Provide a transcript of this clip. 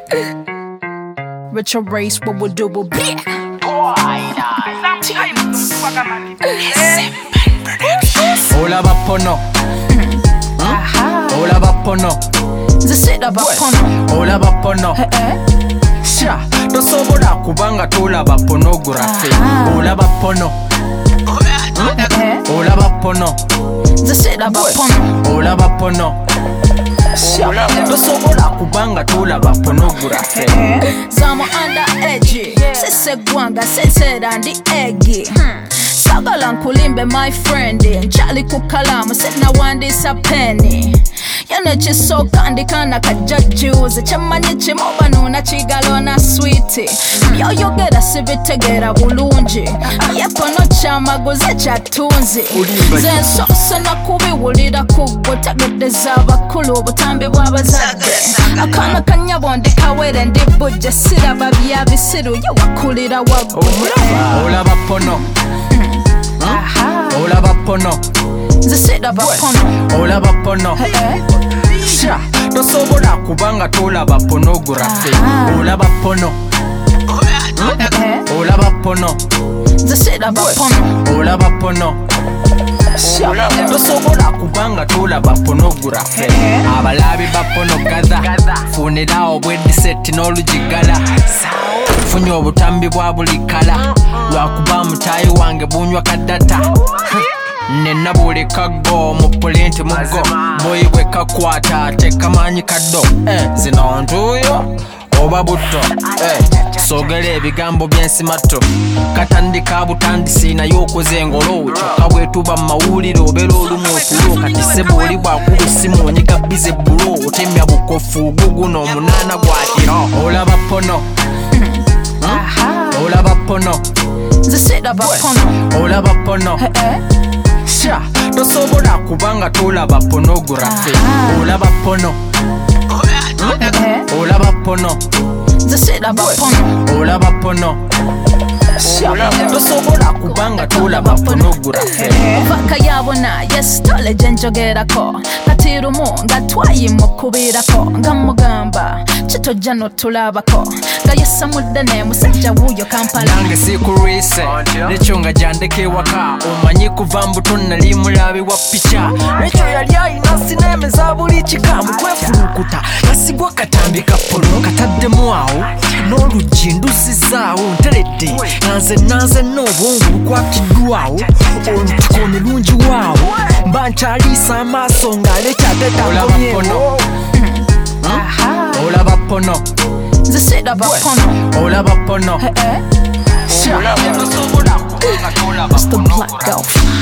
Retro race, what we'll do, we'll be. Ola bapono. Ola bapono. Zisida bapono. Ola bapono. Sha, tosobola kubanga tolaba pornography. Ola bapono. Ola bapono. Zisida bapono. Ola bapono. Sha, tosobola kubanga tolaba pornography. Zamo under edge. Sese gwanga, sese randi eggy. Sagala nkulimbe my friend. Nchali kukalamu, sena wandisa penny. Yanechisoka ndikana kajajuze chamanyi chimobanu na chigalo na sweetie byoyogera sibitegera bulungi yekono kyamaguze kyatunzi zensose nakubiwulira kugwo tegedeza abakulu obutambi bw'abazadde akana kanyabo ndikawere ndi bujje siraba byabisiru yewakulira waggu olaba pono olaba pono zisida bapono olaba pono sha tosobola kubanga tolaba pornography olaba pono olaba pono zisida bapono olaba pono sha tosobola kubanga tolaba pornography abalabi bapono gaza funira obwedise technologigala funyo obutambi bwa buli kala lwakuba mutayi wange bunywa kadata Nena buli kago mupulenti mugo boyi bwe kakwata tekamanyi kaddo zino ntuyo oba butto sogera ebigambo by'ensimatto katandika butandisi naye okoze engolo kyokka bwetuba mu mawulire obeera olumu otulo kati ssebo oli bwakuba essimu onyiga bize bulo otemya bukofu guguno omunaana gwakiro olaba pono olaba pono zisida bapono olaba pono sha tosobola kubanga tolaba pornography olaba pono olaba pono zisida bapono olaba pono sha tosobola kubanga tolaba pornography vaka yabona yesitole gyenjogerako kati lumu nga twayimukubirako nga mugamba kitojja notulabako nga yesamudde ne musajja wuuyo Kampala nange sikulwise nekyo nga gyandeka ewaka omanyi kuva mbuto nali mulabi wa pica nekyo yali ayina sineme za buli kika mu kwefulukuta nasigwa katambi ka polo kataddemu awo n'oluggi nduzizaawo nteredde nanze n'obwongo bukwatiddwawo olutuko omulungi waawo mba nkyaliisa amaaso ng'alekyatetakomyewo olaba pono zisida bapono olaba pono sha tosobola kubanga tolaba It's the Black Elf.